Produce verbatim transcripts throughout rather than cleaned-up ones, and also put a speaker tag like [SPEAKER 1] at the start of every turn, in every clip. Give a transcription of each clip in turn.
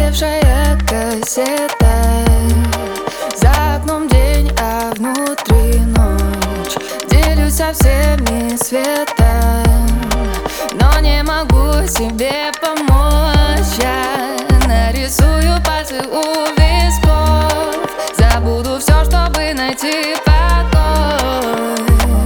[SPEAKER 1] Заевшая кассета. За окном день, а внутри ночь. Делюсь со всеми светом, но не могу себе помочь. Я нарисую пальцы у висков. Забуду все, чтобы найти покой.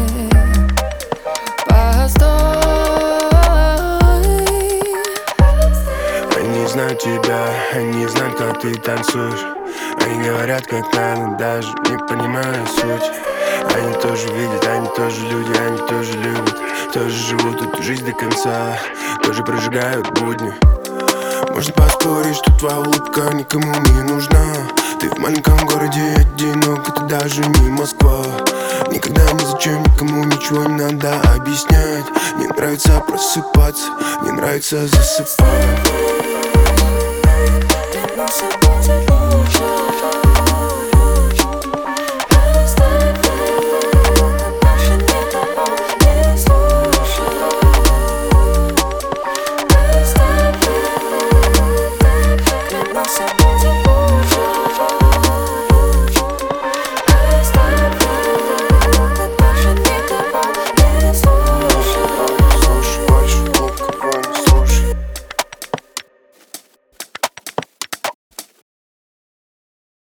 [SPEAKER 2] Они знают тебя, они знают, как ты танцуешь. Они говорят, как надо, даже не понимая суть. Они тоже видят, они тоже люди, они тоже любят. Тоже живут эту жизнь до конца, тоже прожигают будни. Можно поспорить, что твоя улыбка никому не нужна. Ты в маленьком городе одинок, это даже не Москва. Никогда ни зачем никому ничего не надо объяснять. Не нравится просыпаться, не нравится засыпать.